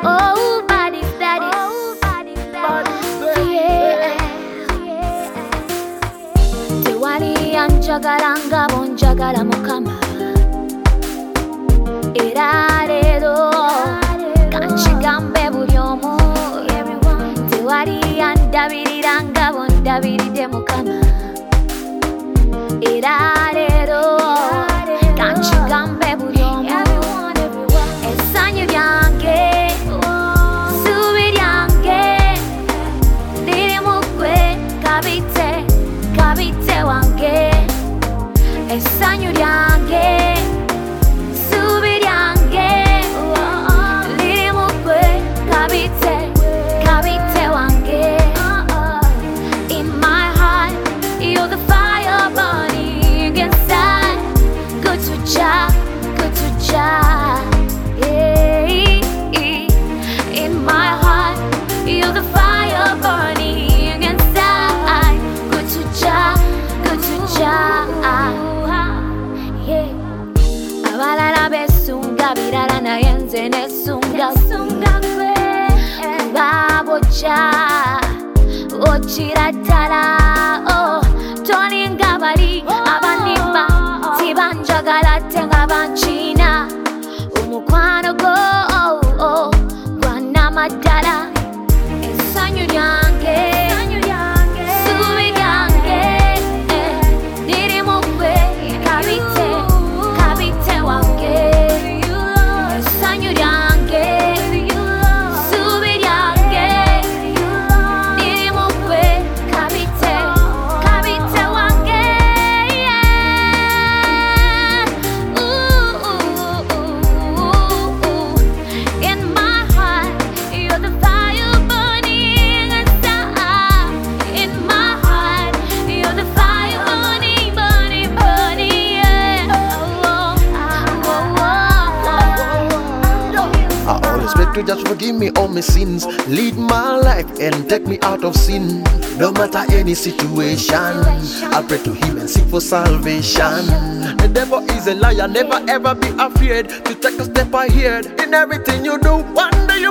Oh, body steady. Yeah. Tewali anjagala nga bonjagala mukama. Era leero kankigambe buli omu. Tewali andabirira nga bondabiridde mukama. Era leero kankigambe buli omu. Essanyu lyange, ssuubi lyange liri mu ggwe, kabite wange. Essanyu lyange, ssuubi lyange liri mu ggwe, kabite wange. In my heart, you're the fire burning inside. Good to Jah, yeah. In my heart, you're the fire burning inside. Good to Jah, yeah. Abalala besunga birala naye nze nesunga ggwe. Kuba bw'ojja okira ddala. Oh, tolinga bali abanimba tibanjagala ate nga bankiina. Omukwano gwo gwannamaddala. Essanyu lyange, ssuubi lyange liri mu ggwe, kabite wange. Essanyu lyange, ssuubi lyange liri mu ggwe, kabite wange. In my heart, you're the fire burning inside. In my heart, you're the fire burning, yeah. I always pray to just forgive me all my sins, lead my life and take me out of sin. No matter any situation, I pray to Him and seek for salvation. The devil is a liar, never ever be afraid to take a step ahead. In everything you do, one day